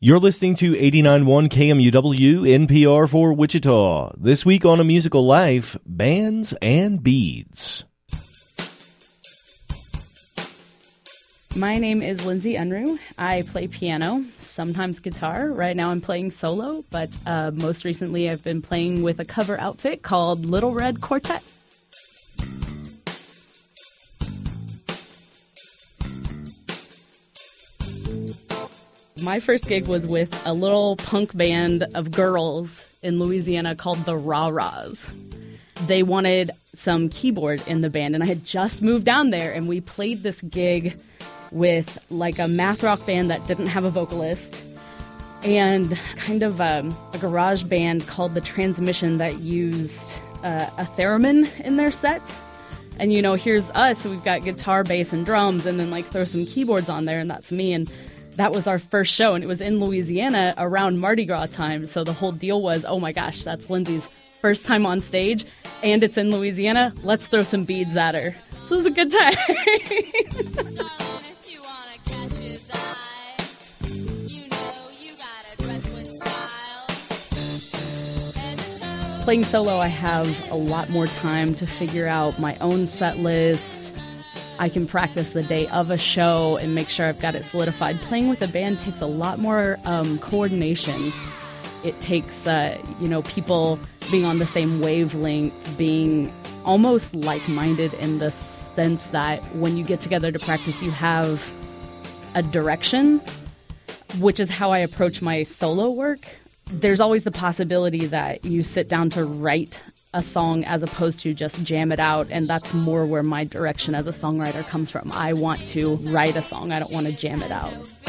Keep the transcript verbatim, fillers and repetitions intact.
You're listening to eighty-nine point one K M U W N P R for Wichita. This week on A Musical Life, bands and beads. My name is Lindsay Unruh. I play piano, sometimes guitar. Right now I'm playing solo, but uh, most recently I've been playing with a cover outfit called Little Red Quartet. My first gig was with a little punk band of girls in Louisiana called the Rah Rahs. They wanted some keyboard in the band, and I had just moved down there, and we played this gig with like a math rock band that didn't have a vocalist and kind of um, a garage band called The Transmission that used uh, a theremin in their set. And, you know, here's us. We've got guitar, bass, and drums, and then like throw some keyboards on there, and that's me. And that was our first show, and it was in Louisiana around Mardi Gras time. So the whole deal was, oh my gosh, that's Lindsay's first time on stage, and it's in Louisiana. Let's throw some beads at her. So it was a good time. Playing solo, I have a lot more time to figure out my own set list. I can practice the day of a show and make sure I've got it solidified. Playing with a band takes a lot more um, coordination. It takes, uh, you know, people being on the same wavelength, being almost like-minded in the sense that when you get together to practice, you have a direction, which is how I approach my solo work. There's always the possibility that you sit down to write a song as opposed to just jam it out, and that's more where my direction as a songwriter comes from. I want to write a song. I don't want to jam it out.